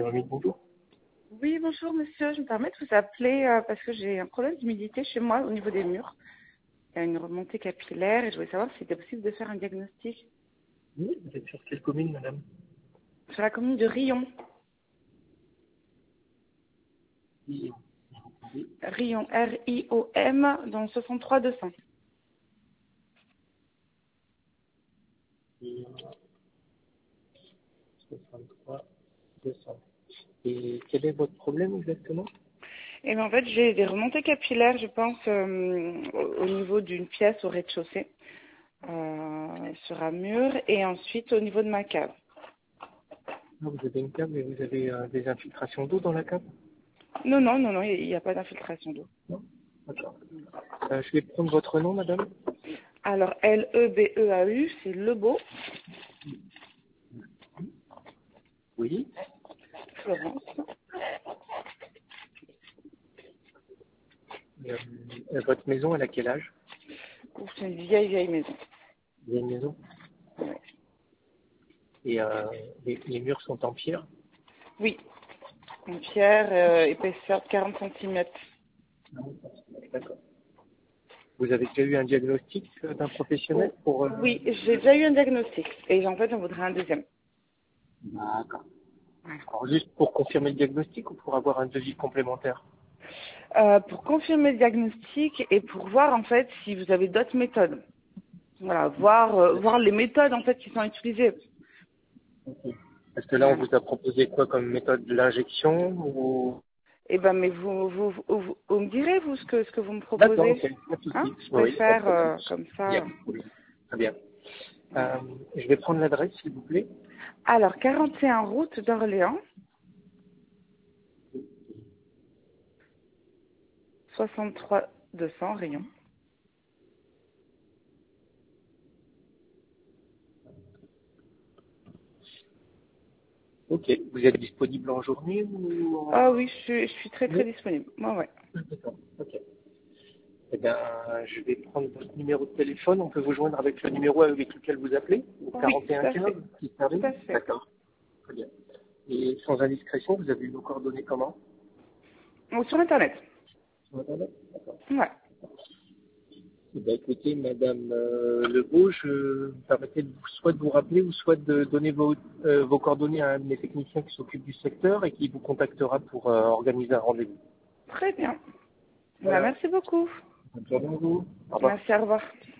Véronique, bonjour. Oui, bonjour monsieur, je me permets de vous appeler parce que j'ai un problème d'humidité chez moi au niveau des murs. Il y a une remontée capillaire et je voulais savoir si c'était possible de faire un diagnostic Oui, vous êtes sur quelle commune, madame? sur la commune de Rion. Oui. Oui. Rion, R-I-O-M, dans le 63 200. Et 63 200. Et quel est votre problème exactement? Et bien en fait, j'ai des remontées capillaires, je pense, au niveau d'une pièce au rez-de-chaussée, sur un mur, et ensuite au niveau de ma cave. Ah, vous avez une cave et vous avez des infiltrations d'eau dans la cave? Non, non, non, non, il n'y a pas d'infiltration d'eau. Non. D'accord. Je vais prendre votre nom, madame. Alors, L-E-B-E-A-U, c'est Lebeau, Oui. Florence. Euh, Votre maison, elle a quel âge? Ouf, c'est une vieille, vieille maison. Vous avez une maison? Ouais. Et les murs sont en pierre? Oui, une pierre, épaisseur de 40 centimètres. Non. D'accord. Vous avez déjà eu un diagnostic d'un professionnel pour... Oui, j'ai déjà eu un diagnostic et en fait j'en voudrais un deuxième. D'accord. Voilà. Alors, juste pour confirmer le diagnostic ou pour avoir un devis complémentaire? Pour confirmer le diagnostic et pour voir en fait si vous avez d'autres méthodes. Voilà, voir les méthodes en fait qui sont utilisées. Ok. Parce que là, on Voilà. vous a proposé quoi comme méthode? De l'injection ou... Et ben mais vous me direz vous ce que vous me D'accord, proposez. ok, pas de Hein? souci. Je Oui, pas de préfère problème. comme Bien, ça. oui, très bien. Voilà. Je vais prendre l'adresse, s'il vous plaît. Alors 41 route d'Orléans, 63 200 Rion. Ok, vous êtes disponible en journée ou Ah en... oui, je suis très très Oui. disponible. Moi ouais. D'accord, ok. Eh bien, je vais prendre votre numéro de téléphone. On peut vous joindre avec le numéro avec lequel vous appelez, au Oui, tout à 4115, fait. qui Tout termine. à fait. D'accord, très bien. Et sans indiscrétion, vous avez eu nos coordonnées comment? Ou sur internet. Sur Internet. D'accord. Ouais. Eh bien, écoutez, Madame Lebeau, je me permettais soit de vous rappeler ou soit de donner vos coordonnées à un de mes techniciens qui s'occupe du secteur et qui vous contactera pour organiser un rendez-vous. Très bien. Bah, Voilà. merci beaucoup. Bonne journée à vous. Au revoir. Merci, au revoir.